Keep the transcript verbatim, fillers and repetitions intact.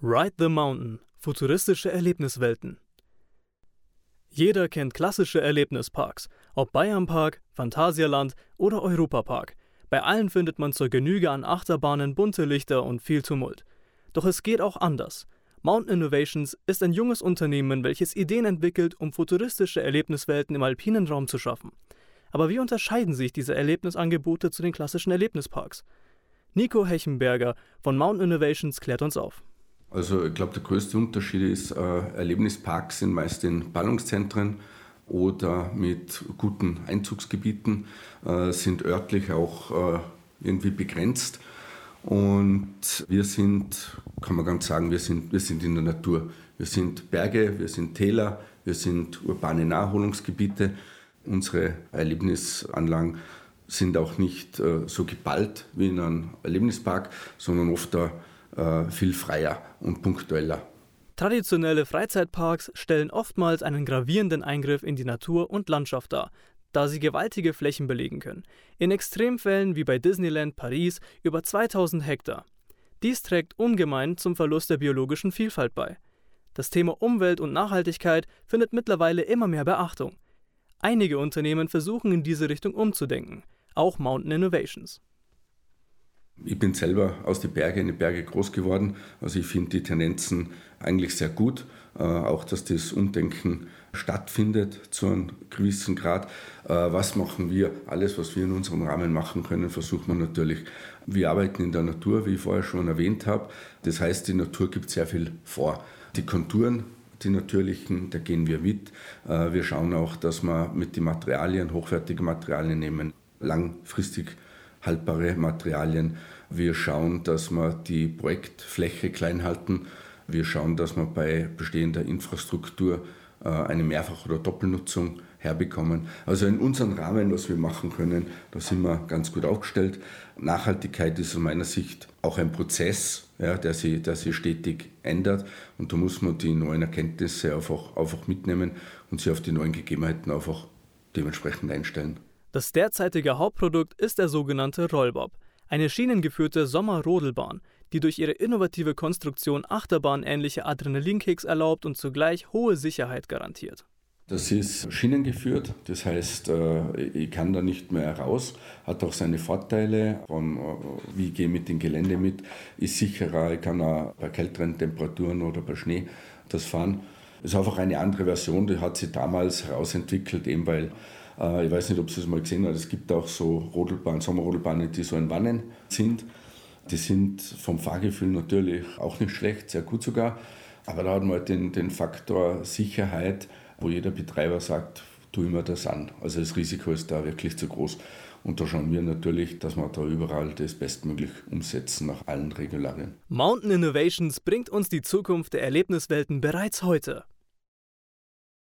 Ride the Mountain – futuristische Erlebniswelten. Jeder kennt klassische Erlebnisparks, ob Bayernpark, Phantasialand oder Europapark. Bei allen findet man zur Genüge an Achterbahnen bunte Lichter und viel Tumult. Doch es geht auch anders. Mountain Innovations ist ein junges Unternehmen, welches Ideen entwickelt, um futuristische Erlebniswelten im alpinen Raum zu schaffen. Aber wie unterscheiden sich diese Erlebnisangebote zu den klassischen Erlebnisparks? Nico Hechenberger von Mountain Innovations klärt uns auf. Also ich glaube, der größte Unterschied ist, äh, Erlebnisparks sind meist in Ballungszentren oder mit guten Einzugsgebieten, äh, sind örtlich auch äh, irgendwie begrenzt. Und wir sind, kann man ganz sagen, wir sind, wir sind in der Natur. Wir sind Berge, wir sind Täler, wir sind urbane Naherholungsgebiete. Unsere Erlebnisanlagen sind auch nicht äh, so geballt wie in einem Erlebnispark, sondern oft äh, viel freier und punktueller. Traditionelle Freizeitparks stellen oftmals einen gravierenden Eingriff in die Natur und Landschaft dar, da sie gewaltige Flächen belegen können. In Extremfällen wie bei Disneyland Paris über zweitausend Hektar. Dies trägt ungemein zum Verlust der biologischen Vielfalt bei. Das Thema Umwelt und Nachhaltigkeit findet mittlerweile immer mehr Beachtung. Einige Unternehmen versuchen in diese Richtung umzudenken, auch Mountain Innovations. Ich bin selber aus den Bergen in die Berge groß geworden, also ich finde die Tendenzen eigentlich sehr gut, äh, auch dass das Umdenken stattfindet zu einem gewissen Grad. Äh, was machen wir? Alles, was wir in unserem Rahmen machen können, versuchen wir natürlich. Wir arbeiten in der Natur, wie ich vorher schon erwähnt habe. Das heißt, die Natur gibt sehr viel vor. Die Konturen, die natürlichen, da gehen wir mit. Äh, wir schauen auch, dass wir mit den Materialien, hochwertige Materialien nehmen, langfristig haltbare Materialien. Wir schauen, dass wir die Projektfläche klein halten. Wir schauen, dass wir bei bestehender Infrastruktur eine Mehrfach- oder Doppelnutzung herbekommen. Also in unserem Rahmen, was wir machen können, da sind wir ganz gut aufgestellt. Nachhaltigkeit ist aus meiner Sicht auch ein Prozess, ja, der sich, der sich stetig ändert. Und da muss man die neuen Erkenntnisse einfach, einfach mitnehmen und sich auf die neuen Gegebenheiten einfach dementsprechend einstellen. Das derzeitige Hauptprodukt ist der sogenannte Rollbob, eine schienengeführte Sommerrodelbahn, die durch ihre innovative Konstruktion achterbahnähnliche Adrenalinkicks erlaubt und zugleich hohe Sicherheit garantiert. Das ist schienengeführt, das heißt, ich kann da nicht mehr raus, hat auch seine Vorteile, von, wie gehe ich mit dem Gelände mit, ist sicherer, ich kann auch bei kälteren Temperaturen oder bei Schnee das fahren. Das ist einfach eine andere Version, die hat sich damals herausentwickelt, eben weil ich weiß nicht, ob Sie es mal gesehen haben, es gibt auch so Rodelbahnen, Sommerrodelbahnen, die so in Wannen sind. Die sind vom Fahrgefühl natürlich auch nicht schlecht, sehr gut sogar. Aber da hat man halt den, den Faktor Sicherheit, wo jeder Betreiber sagt, tu immer das an. Also das Risiko ist da wirklich zu groß. Und da schauen wir natürlich, dass wir da überall das bestmöglich umsetzen nach allen Regularien. Mountain Innovations bringt uns die Zukunft der Erlebniswelten bereits heute.